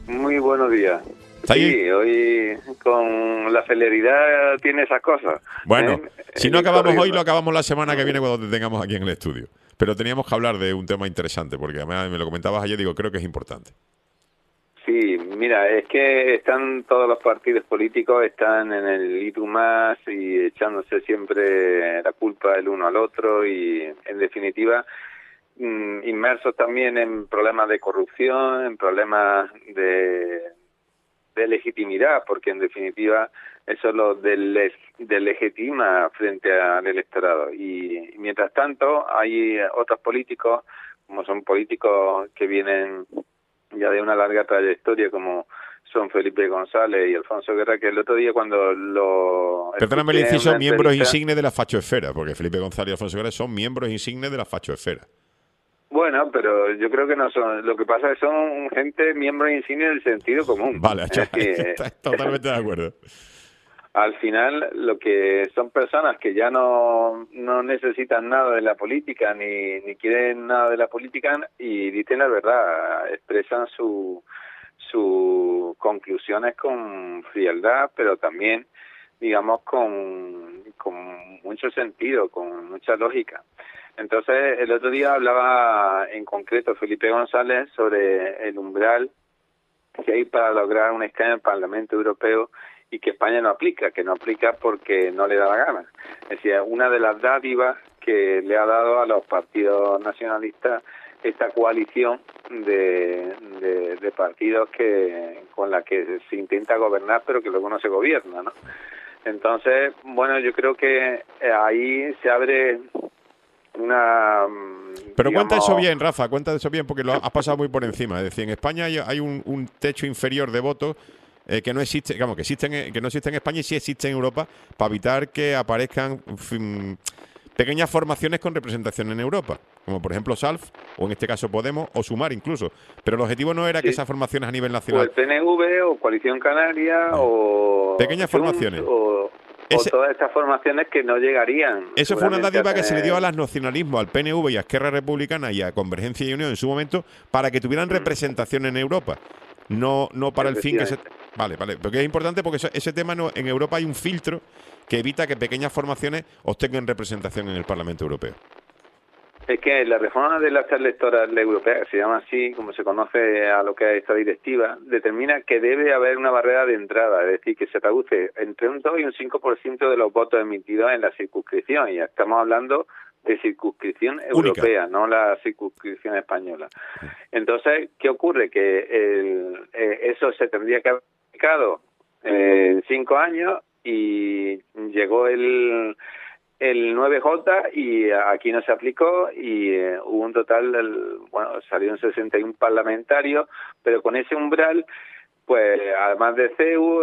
Muy buenos días. ¿Está ahí? Sí, hoy con la celeridad tiene esas cosas. Bueno, si no Ir acabamos hoy, lo corriendo. acabamos la semana que viene cuando te tengamos aquí en el estudio. Pero teníamos que hablar de un tema interesante, porque además me lo comentabas ayer, digo, creo que es importante. Sí, mira, es que están todos los partidos políticos, están en el y tú más y echándose siempre la culpa el uno al otro y, en definitiva, inmersos también en problemas de corrupción, en problemas de legitimidad, porque en definitiva eso lo deslegitima frente al electorado. Y mientras tanto hay otros políticos, como son políticos que vienen ya de una larga trayectoria, como son Felipe González y Alfonso Guerra, que el otro día cuando lo Perdóname el escuché en inciso, una miembros entrevista. insignes de la fachoesfera, porque Felipe González y Alfonso Guerra son miembros insignes de la fachoesfera. Bueno, pero yo creo que no son, lo que pasa es que son gente, miembros insignes del sentido común. Vale, Es decir, está totalmente de acuerdo. al final lo que son personas que ya no necesitan nada de la política ni quieren nada de la política y dicen la verdad, expresan sus conclusiones con frialdad, pero también, digamos, con mucho sentido, con mucha lógica. Entonces, el otro día hablaba en concreto Felipe González sobre el umbral que hay para lograr un escaño en el Parlamento Europeo y que España no aplica, que no aplica porque no le da la gana. Es decir, una de las dádivas que le ha dado a los partidos nacionalistas esta coalición de partidos con la que se intenta gobernar, pero que luego no se gobierna, ¿no? Entonces, bueno, yo creo que ahí se abre una, Pero cuenta eso digamos, bien, Rafa, cuenta eso bien, porque lo has pasado muy por encima. Es decir, en España hay un techo inferior de votos que no existe, digamos, que no existe en España y sí existe en Europa, para evitar que aparezcan pequeñas formaciones con representación en Europa, como por ejemplo SALF, o en este caso Podemos, o Sumar incluso. Pero el objetivo no era que sí, esas formaciones a nivel o nacional, el PNV o Coalición Canaria o pequeñas Junts formaciones. o Ese, todas estas formaciones que no llegarían Eso fue una seguramente a dádiva que se le dio tener. al nacionalismo, al PNV y a Esquerra Republicana y a Convergencia y Unión en su momento para que tuvieran representación en Europa. No para el fin que se... Efectivamente. Vale, porque es importante porque ese tema en Europa hay un filtro que evita que pequeñas formaciones obtengan representación en el Parlamento Europeo. Es que la reforma de la lista electoral europea, que se llama así, como se conoce a lo que es esta directiva, determina que debe haber una barrera de entrada, es decir, que se traduce entre un 2 y un 5% de los votos emitidos en la circunscripción, y estamos hablando de circunscripción Única. europea, no la circunscripción española. Entonces, ¿qué ocurre? Que eso se tendría que haber aplicado en 5 años y llegó el 9J y aquí no se aplicó y hubo un total, bueno, salieron 61 parlamentarios, pero con ese umbral, pues además de CEU,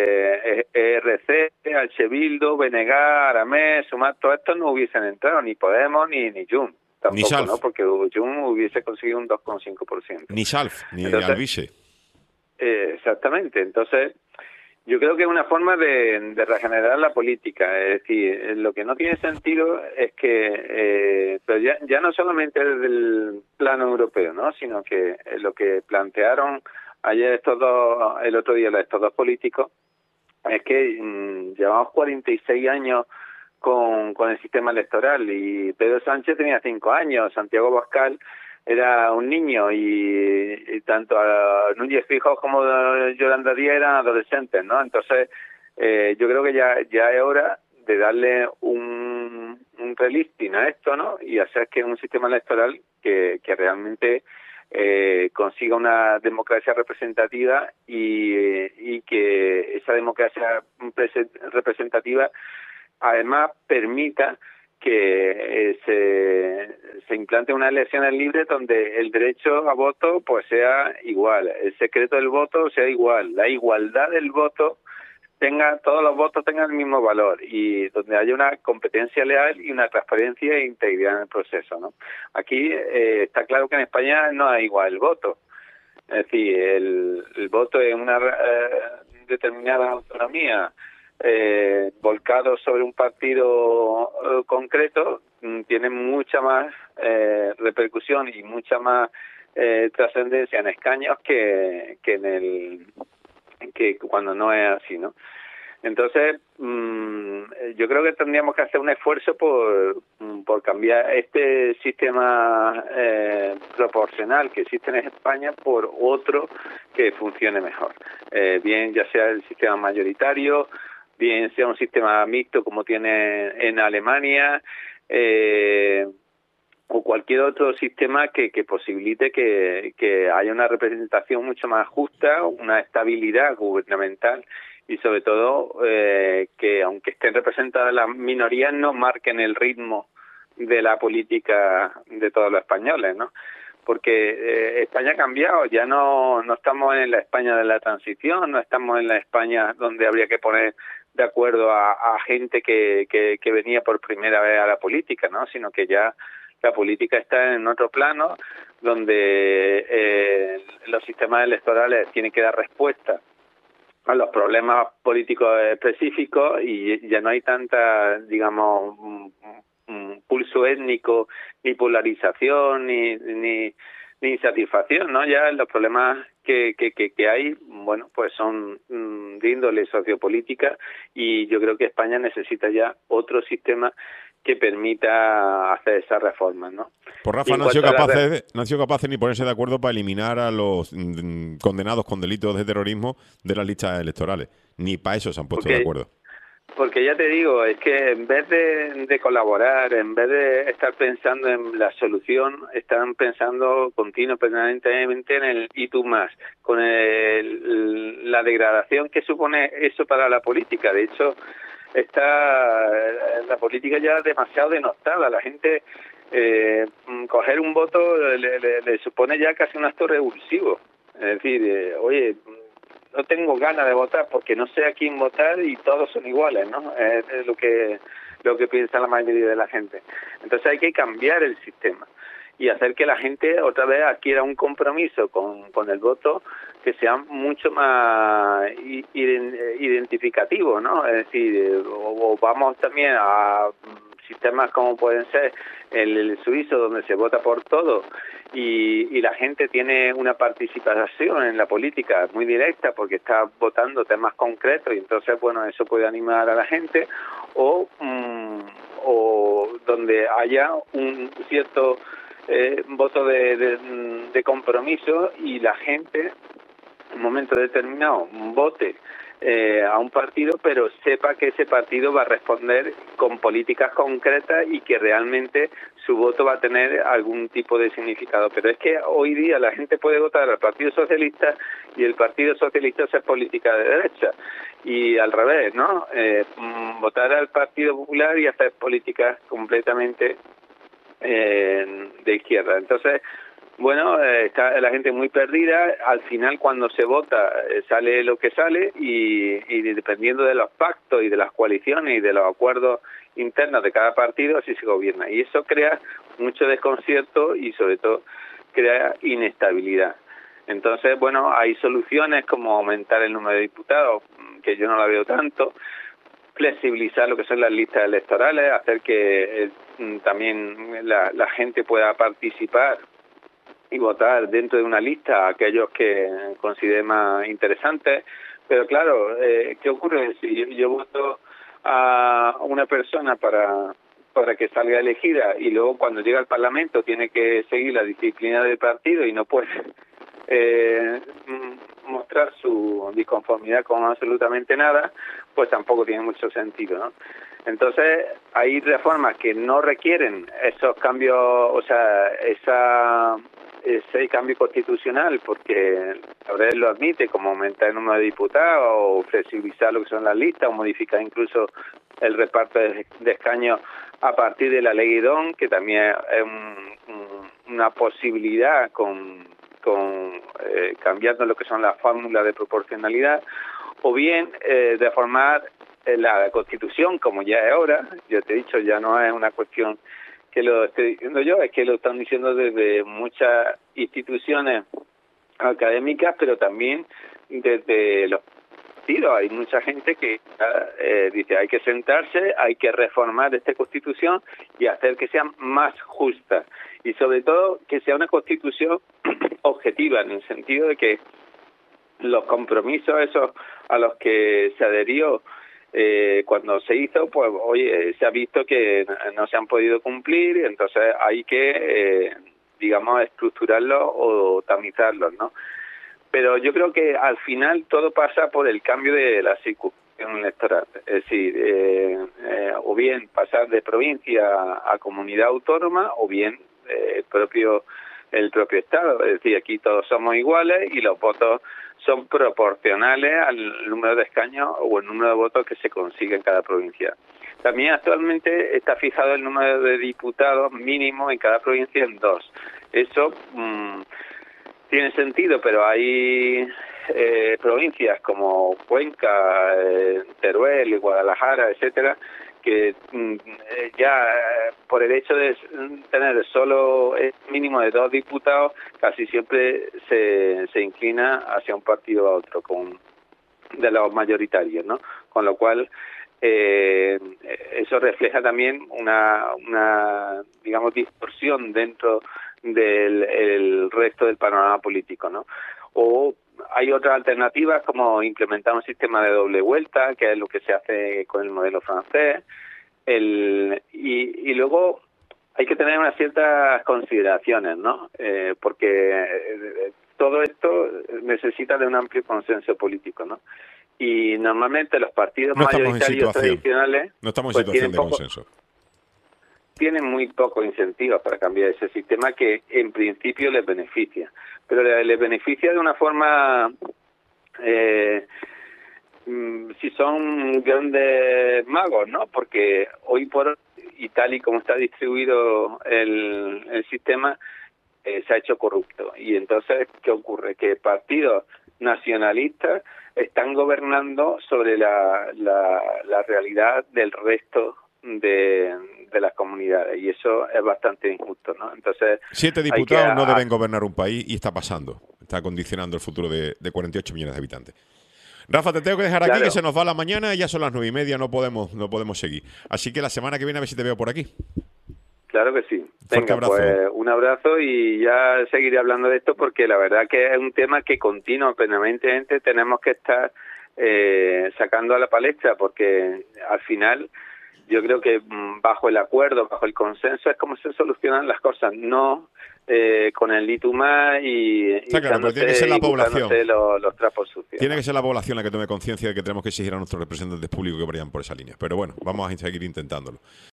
ERC, H. Bildu, BNG, Aramés, Sumar, todos estos no hubiesen entrado, ni Podemos ni Junts Ni tampoco, ¿no? SALF, Porque Junts hubiese conseguido un 2,5%. ni SALF, ni Entonces, Alvise. exactamente, entonces yo creo que es una forma de regenerar la política, es decir, lo que no tiene sentido es que, pero ya no solamente desde el plano europeo, ¿no? Sino que lo que plantearon ayer el otro día estos dos políticos, es que llevamos 46 años con el sistema electoral y Pedro Sánchez tenía 5 años, Santiago Abascal era un niño y tanto a Núñez Feijóo como a Yolanda Díaz eran adolescentes, ¿no? Entonces, yo creo que ya es hora de darle un relisting a esto, ¿no? Y hacer que un sistema electoral que realmente consiga una democracia representativa y que esa democracia representativa además permita que se implante unas elecciones libres donde el derecho a voto pues sea igual, el secreto del voto sea igual, la igualdad del voto todos los votos tengan el mismo valor y donde haya una competencia leal y una transparencia e integridad en el proceso, ¿no? Aquí está claro que en España no hay igual el voto, es decir, el voto en una determinada autonomía volcado sobre un partido concreto tiene mucha más repercusión y mucha más trascendencia en escaños que cuando no es así, ¿no? Entonces, yo creo que tendríamos que hacer un esfuerzo por cambiar este sistema proporcional que existe en España por otro que funcione mejor. Bien, ya sea el sistema mayoritario, bien sea un sistema mixto como tiene en Alemania, o cualquier otro sistema que posibilite que haya una representación mucho más justa, una estabilidad gubernamental y sobre todo que aunque estén representadas las minorías no marquen el ritmo de la política de todos los españoles, ¿no? Porque España ha cambiado, ya no estamos en la España de la transición, no estamos en la España donde habría que poner de acuerdo a gente que venía por primera vez a la política, ¿no? Sino que ya la política está en otro plano donde los sistemas electorales tienen que dar respuesta a los problemas políticos específicos y ya no hay tanta, digamos, pulso étnico, ni polarización, ni insatisfacción, ¿no? Ya los problemas que hay, bueno, pues son de índole sociopolítica y yo creo que España necesita ya otro sistema que permita hacer esas reformas, ¿no? Pues Rafa no ha sido capaz ni ponerse de acuerdo para eliminar a los condenados con delitos de terrorismo de las listas electorales. Ni para eso se han puesto de acuerdo. Porque ya te digo, es que en vez de colaborar, en vez de estar pensando en la solución, están pensando permanentemente en el y tú más, con la degradación que supone eso para la política. De hecho, la política ya es demasiado denostada. La gente, coger un voto le supone ya casi un acto revulsivo. Es decir, oye, no tengo ganas de votar porque no sé a quién votar y todos son iguales, ¿no? Es lo que piensa la mayoría de la gente. Entonces hay que cambiar el sistema y hacer que la gente otra vez adquiera un compromiso con el voto que sea mucho más identificativo, ¿no? Es decir, o vamos también a sistemas como pueden ser el suizo, donde se vota por todo y la gente tiene una participación en la política muy directa porque está votando temas concretos y entonces, bueno, eso puede animar a la gente, o donde haya un cierto voto de compromiso y la gente en un momento determinado vote a un partido, pero sepa que ese partido va a responder con políticas concretas y que realmente su voto va a tener algún tipo de significado. Pero es que hoy día la gente puede votar al Partido Socialista y el Partido Socialista hace política de derecha y al revés, ¿no? Votar al Partido Popular y hacer políticas completamente de izquierda. Entonces, bueno, está la gente muy perdida. Al final, cuando se vota, sale lo que sale y dependiendo de los pactos y de las coaliciones y de los acuerdos internos de cada partido, así se gobierna. Y eso crea mucho desconcierto y, sobre todo, crea inestabilidad. Entonces, bueno, hay soluciones como aumentar el número de diputados, que yo no la veo tanto, flexibilizar lo que son las listas electorales, hacer que también la gente pueda participar y votar dentro de una lista a aquellos que considere más interesantes. Pero claro, ¿qué ocurre? Si yo voto a una persona para que salga elegida y luego cuando llega al Parlamento tiene que seguir la disciplina del partido y no puede mostrar su disconformidad con absolutamente nada, pues tampoco tiene mucho sentido, ¿no? Entonces, hay reformas que no requieren esos cambios, o sea, ese cambio constitucional, porque la verdad lo admite, como aumentar el número de diputados o flexibilizar lo que son las listas o modificar incluso el reparto de escaños a partir de la ley Idón, que también es una posibilidad cambiando lo que son las fórmulas de proporcionalidad, o bien reformar la Constitución, como ya es ahora. Yo te he dicho, ya no es una cuestión que lo estoy diciendo yo, es que lo están diciendo desde muchas instituciones académicas, pero también desde los partidos. Hay mucha gente que dice hay que sentarse, hay que reformar esta Constitución y hacer que sea más justa y sobre todo que sea una Constitución objetiva, en el sentido de que los compromisos esos a los que se adherió cuando se hizo, pues oye, se ha visto que no se han podido cumplir, y entonces hay que, digamos, estructurarlos o tamizarlos, ¿no? Pero yo creo que al final todo pasa por el cambio de la circunscripción electoral, es decir, o bien pasar de provincia a comunidad autónoma, o bien el propio Estado, es decir, aquí todos somos iguales y los votos son proporcionales al número de escaños o el número de votos que se consigue en cada provincia. También actualmente está fijado el número de diputados mínimo en cada provincia en 2. Eso tiene sentido, pero hay provincias como Cuenca, Teruel, Guadalajara, etcétera, que ya por el hecho de tener solo el mínimo de 2 diputados, casi siempre se inclina hacia un partido a otro, de los mayoritarios, ¿no? Con lo cual eso refleja también una digamos distorsión dentro del resto del panorama político, ¿no? O hay otras alternativas como implementar un sistema de doble vuelta, que es lo que se hace con el modelo francés, y luego hay que tener unas ciertas consideraciones, ¿no? Porque todo esto necesita de un amplio consenso político, ¿no? Y normalmente los partidos mayoritarios tradicionales no estamos en situación de consenso. Tienen muy pocos incentivos para cambiar ese sistema que en principio les beneficia, pero les beneficia de una forma, si son grandes magos, ¿no? Porque hoy por hoy, y tal y como está distribuido el sistema, se ha hecho corrupto. Y entonces, ¿qué ocurre? Que partidos nacionalistas están gobernando sobre la realidad del resto de las comunidades, y eso es bastante injusto, ¿no? Entonces 7 diputados no deben gobernar un país, y está pasando, está condicionando el futuro de 48 millones de habitantes. Rafa, te tengo que dejar aquí, que se nos va la mañana, ya son las 9:30, no podemos seguir. Así que la semana que viene a ver si te veo por aquí. Claro que sí. Fuerte abrazo. Pues un abrazo, y ya seguiré hablando de esto, porque la verdad que es un tema que permanentemente tenemos que estar sacando a la palestra, porque al final yo creo que bajo el acuerdo, bajo el consenso, es como se solucionan las cosas, no con el litumá y está claro, pero tiene que ser la población. Los trapos sucios. Tiene que ser la población la que tome conciencia de que tenemos que exigir a nuestros representantes públicos que vayan por esa línea. Pero bueno, vamos a seguir intentándolo.